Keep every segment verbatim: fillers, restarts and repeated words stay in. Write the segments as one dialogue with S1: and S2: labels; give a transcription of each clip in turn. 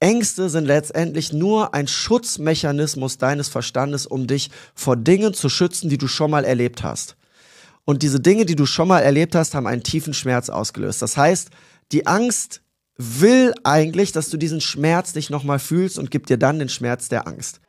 S1: Ängste sind letztendlich nur ein Schutzmechanismus deines Verstandes, um dich vor Dingen zu schützen, die du schon mal erlebt hast. Und diese Dinge, die du schon mal erlebt hast, haben einen tiefen Schmerz ausgelöst. Das heißt, die Angst will eigentlich, dass du diesen Schmerz nicht nochmal fühlst und gibt dir dann den Schmerz der Angst.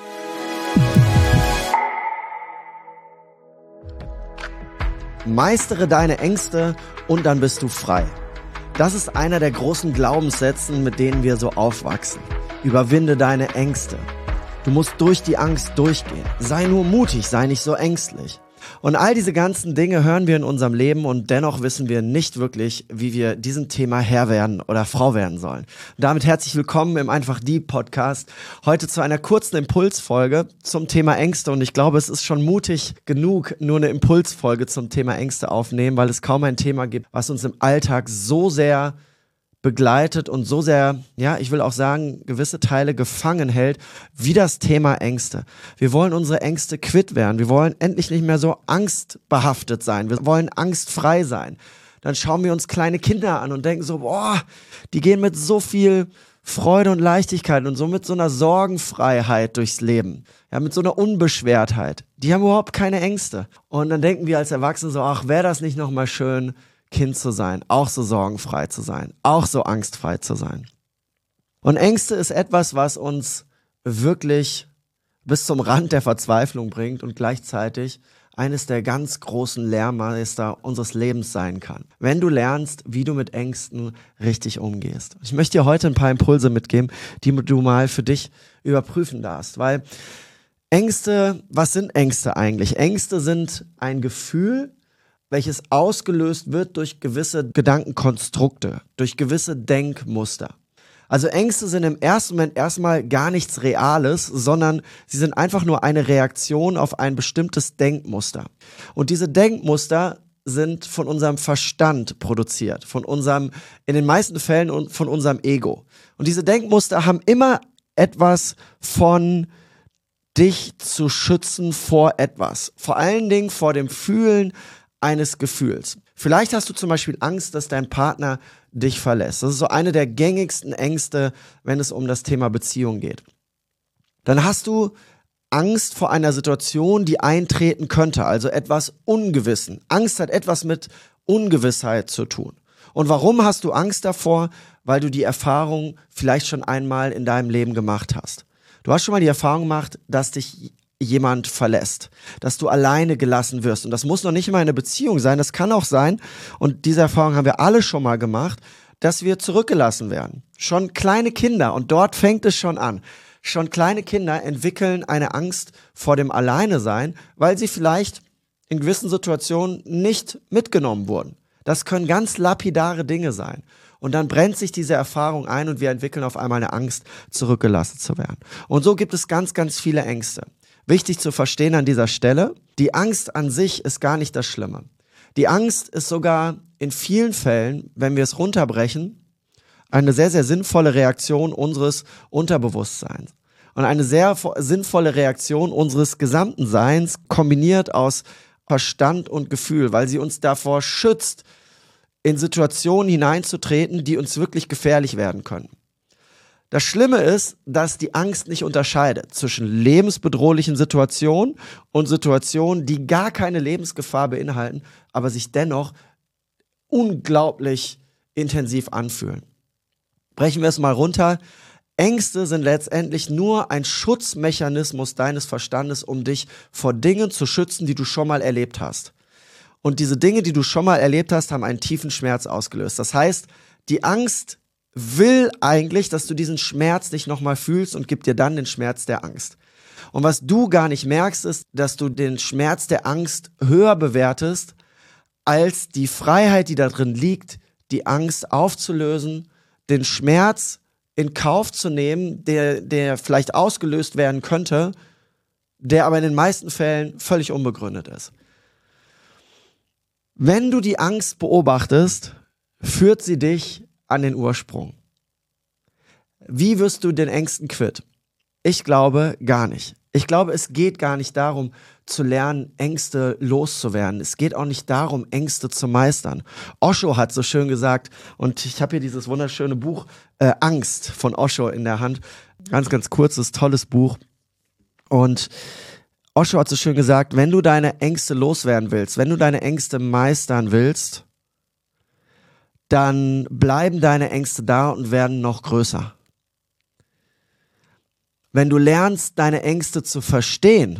S1: Meistere deine Ängste und dann bist du frei. Das ist einer der großen Glaubenssätze, mit denen wir so aufwachsen. Überwinde deine Ängste. Du musst durch die Angst durchgehen. Sei nur mutig, sei nicht so ängstlich. Und all diese ganzen Dinge hören wir in unserem Leben und dennoch wissen wir nicht wirklich, wie wir diesem Thema Herr werden oder Frau werden sollen. Und damit herzlich willkommen im Einfach Die Podcast. Heute zu einer kurzen Impulsfolge zum Thema Ängste. Und ich glaube, es ist schon mutig genug, nur eine Impulsfolge zum Thema Ängste aufnehmen, weil es kaum ein Thema gibt, was uns im Alltag so sehr begleitet und so sehr, ja, ich will auch sagen, gewisse Teile gefangen hält, wie das Thema Ängste. Wir wollen unsere Ängste quitt werden. Wir wollen endlich nicht mehr so angstbehaftet sein. Wir wollen angstfrei sein. Dann schauen wir uns kleine Kinder an und denken so, boah, die gehen mit so viel Freude und Leichtigkeit und so mit so einer Sorgenfreiheit durchs Leben. Ja, mit so einer Unbeschwertheit. Die haben überhaupt keine Ängste. Und dann denken wir als Erwachsene so, ach, wäre das nicht nochmal schön, Kind zu sein, auch so sorgenfrei zu sein, auch so angstfrei zu sein. Und Ängste ist etwas, was uns wirklich bis zum Rand der Verzweiflung bringt und gleichzeitig eines der ganz großen Lehrmeister unseres Lebens sein kann. Wenn du lernst, wie du mit Ängsten richtig umgehst. Ich möchte dir heute ein paar Impulse mitgeben, die du mal für dich überprüfen darfst, weil Ängste, was sind Ängste eigentlich? Ängste sind ein Gefühl, welches ausgelöst wird durch gewisse Gedankenkonstrukte, durch gewisse Denkmuster. Also Ängste sind im ersten Moment erstmal gar nichts Reales, sondern sie sind einfach nur eine Reaktion auf ein bestimmtes Denkmuster. Und diese Denkmuster sind von unserem Verstand produziert, von unserem, in den meisten Fällen von unserem Ego. Und diese Denkmuster haben immer etwas von dich zu schützen vor etwas. Vor allen Dingen vor dem Fühlen eines Gefühls. Vielleicht hast du zum Beispiel Angst, dass dein Partner dich verlässt. Das ist so eine der gängigsten Ängste, wenn es um das Thema Beziehung geht. Dann hast du Angst vor einer Situation, die eintreten könnte, also etwas Ungewissen. Angst hat etwas mit Ungewissheit zu tun. Und warum hast du Angst davor? Weil du die Erfahrung vielleicht schon einmal in deinem Leben gemacht hast. Du hast schon mal die Erfahrung gemacht, dass dich jemand verlässt, dass du alleine gelassen wirst. Und das muss noch nicht immer eine Beziehung sein, das kann auch sein, und diese Erfahrung haben wir alle schon mal gemacht, dass wir zurückgelassen werden. Schon kleine Kinder, und dort fängt es schon an. Schon kleine Kinder entwickeln eine Angst vor dem Alleinesein, weil sie vielleicht in gewissen Situationen nicht mitgenommen wurden. Das können ganz lapidare Dinge sein. Und dann brennt sich diese Erfahrung ein und wir entwickeln auf einmal eine Angst, zurückgelassen zu werden. Und so gibt es ganz, ganz viele Ängste. Wichtig zu verstehen an dieser Stelle, die Angst an sich ist gar nicht das Schlimme. Die Angst ist sogar in vielen Fällen, wenn wir es runterbrechen, eine sehr, sehr sinnvolle Reaktion unseres Unterbewusstseins. Und eine sehr sinnvolle Reaktion unseres gesamten Seins, kombiniert aus Verstand und Gefühl, weil sie uns davor schützt, in Situationen hineinzutreten, die uns wirklich gefährlich werden können. Das Schlimme ist, dass die Angst nicht unterscheidet zwischen lebensbedrohlichen Situationen und Situationen, die gar keine Lebensgefahr beinhalten, aber sich dennoch unglaublich intensiv anfühlen. Brechen wir es mal runter. Ängste sind letztendlich nur ein Schutzmechanismus deines Verstandes, um dich vor Dingen zu schützen, die du schon mal erlebt hast. Und diese Dinge, die du schon mal erlebt hast, haben einen tiefen Schmerz ausgelöst. Das heißt, die Angst will eigentlich, dass du diesen Schmerz nicht nochmal fühlst und gibt dir dann den Schmerz der Angst. Und was du gar nicht merkst, ist, dass du den Schmerz der Angst höher bewertest, als die Freiheit, die da drin liegt, die Angst aufzulösen, den Schmerz in Kauf zu nehmen, der, der vielleicht ausgelöst werden könnte, der aber in den meisten Fällen völlig unbegründet ist. Wenn du die Angst beobachtest, führt sie dich an den Ursprung. Wie wirst du den Ängsten quitt? Ich glaube gar nicht. Ich glaube, es geht gar nicht darum, zu lernen, Ängste loszuwerden. Es geht auch nicht darum, Ängste zu meistern. Osho hat so schön gesagt, und ich habe hier dieses wunderschöne Buch äh, Angst von Osho in der Hand. Ganz, ganz kurzes, tolles Buch. Und Osho hat so schön gesagt, wenn du deine Ängste loswerden willst, wenn du deine Ängste meistern willst, dann bleiben deine Ängste da und werden noch größer. Wenn du lernst, deine Ängste zu verstehen,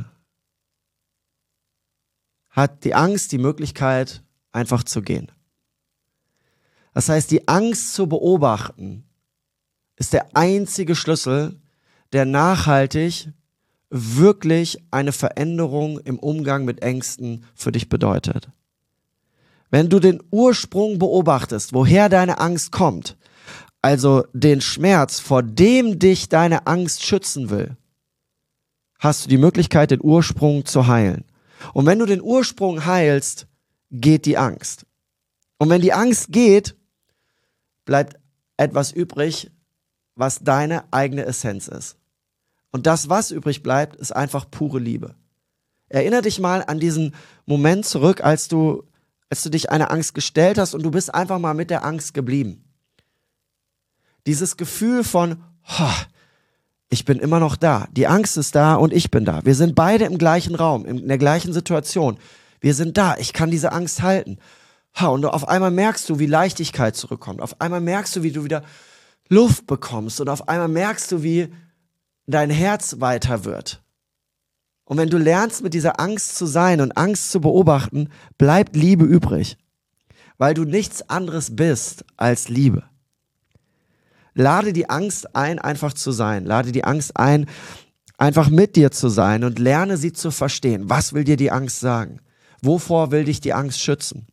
S1: hat die Angst die Möglichkeit, einfach zu gehen. Das heißt, die Angst zu beobachten ist der einzige Schlüssel, der nachhaltig wirklich eine Veränderung im Umgang mit Ängsten für dich bedeutet. Wenn du den Ursprung beobachtest, woher deine Angst kommt, also den Schmerz, vor dem dich deine Angst schützen will, hast du die Möglichkeit, den Ursprung zu heilen. Und wenn du den Ursprung heilst, geht die Angst. Und wenn die Angst geht, bleibt etwas übrig, was deine eigene Essenz ist. Und das, was übrig bleibt, ist einfach pure Liebe. Erinner dich mal an diesen Moment zurück, als du, als du dich einer Angst gestellt hast und du bist einfach mal mit der Angst geblieben. Dieses Gefühl von, oh, ich bin immer noch da. Die Angst ist da und ich bin da. Wir sind beide im gleichen Raum, in der gleichen Situation. Wir sind da. Ich kann diese Angst halten. Oh, und auf einmal merkst du, wie Leichtigkeit zurückkommt. Auf einmal merkst du, wie du wieder Luft bekommst. Und auf einmal merkst du, wie dein Herz weiter wird. Und wenn du lernst, mit dieser Angst zu sein und Angst zu beobachten, bleibt Liebe übrig. Weil du nichts anderes bist als Liebe. Lade die Angst ein, einfach zu sein. Lade die Angst ein, einfach mit dir zu sein und lerne sie zu verstehen. Was will dir die Angst sagen? Wovor will dich die Angst schützen?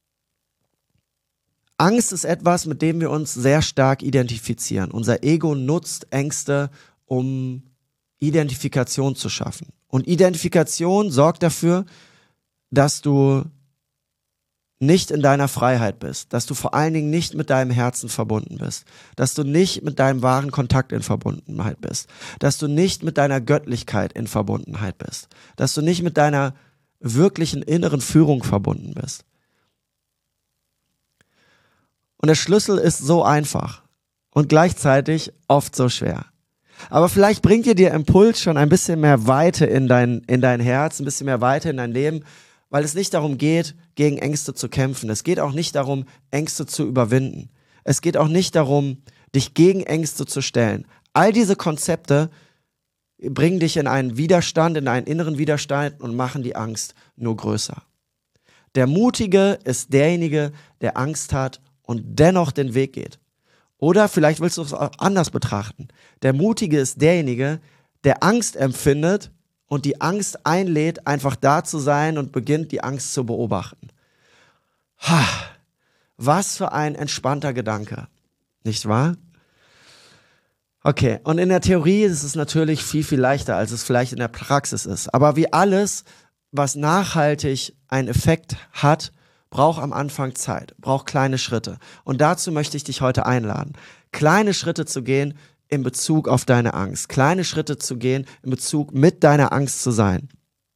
S1: Angst ist etwas, mit dem wir uns sehr stark identifizieren. Unser Ego nutzt Ängste, um Identifikation zu schaffen. Und Identifikation sorgt dafür, dass du nicht in deiner Freiheit bist, dass du vor allen Dingen nicht mit deinem Herzen verbunden bist, dass du nicht mit deinem wahren Kontakt in Verbundenheit bist, dass du nicht mit deiner Göttlichkeit in Verbundenheit bist, dass du nicht mit deiner wirklichen inneren Führung verbunden bist. Und der Schlüssel ist so einfach und gleichzeitig oft so schwer. Aber vielleicht bringt dir der Impuls schon ein bisschen mehr Weite in dein, in dein Herz, ein bisschen mehr Weite in dein Leben, weil es nicht darum geht, gegen Ängste zu kämpfen. Es geht auch nicht darum, Ängste zu überwinden. Es geht auch nicht darum, dich gegen Ängste zu stellen. All diese Konzepte bringen dich in einen Widerstand, in einen inneren Widerstand und machen die Angst nur größer. Der Mutige ist derjenige, der Angst hat und dennoch den Weg geht. Oder vielleicht willst du es auch anders betrachten. Der Mutige ist derjenige, der Angst empfindet und die Angst einlädt, einfach da zu sein und beginnt, die Angst zu beobachten. Ha, was für ein entspannter Gedanke, nicht wahr? Okay, und in der Theorie ist es natürlich viel, viel leichter, als es vielleicht in der Praxis ist. Aber wie alles, was nachhaltig einen Effekt hat, braucht am Anfang Zeit, braucht kleine Schritte. Und dazu möchte ich dich heute einladen, kleine Schritte zu gehen in Bezug auf deine Angst, kleine Schritte zu gehen in Bezug mit deiner Angst zu sein.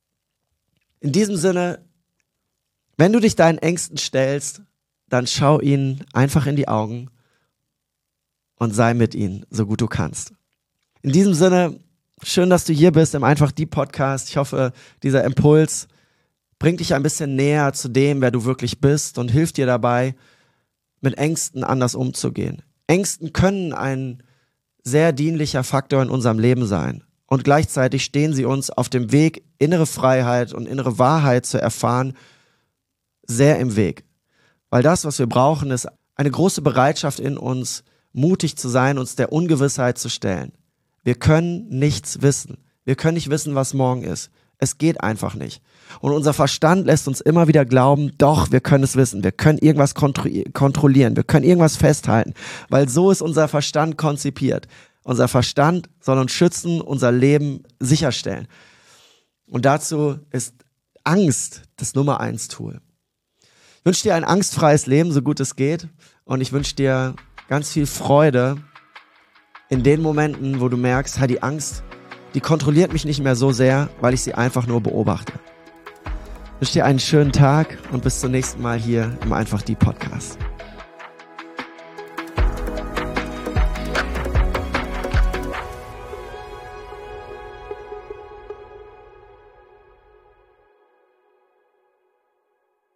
S1: In diesem Sinne, wenn du dich deinen Ängsten stellst, dann schau ihnen einfach in die Augen und sei mit ihnen, so gut du kannst. In diesem Sinne, schön, dass du hier bist im Einfach Die Podcast. Ich hoffe, dieser Impuls bringt dich ein bisschen näher zu dem, wer du wirklich bist und hilft dir dabei, mit Ängsten anders umzugehen. Ängsten können ein sehr dienlicher Faktor in unserem Leben sein. Und gleichzeitig stehen sie uns auf dem Weg, innere Freiheit und innere Wahrheit zu erfahren, sehr im Weg. Weil das, was wir brauchen, ist eine große Bereitschaft in uns, mutig zu sein, uns der Ungewissheit zu stellen. Wir können nichts wissen. Wir können nicht wissen, was morgen ist. Es geht einfach nicht. Und unser Verstand lässt uns immer wieder glauben, doch, wir können es wissen. Wir können irgendwas kontro- kontrollieren. Wir können irgendwas festhalten. Weil so ist unser Verstand konzipiert. Unser Verstand soll uns schützen, unser Leben sicherstellen. Und dazu ist Angst das Nummer eins Tool. Ich wünsche dir ein angstfreies Leben, so gut es geht. Und ich wünsche dir ganz viel Freude in den Momenten, wo du merkst, hey, die Angst die kontrolliert mich nicht mehr so sehr, weil ich sie einfach nur beobachte. Ich wünsche dir einen schönen Tag und bis zum nächsten Mal hier im Einfach die Podcast.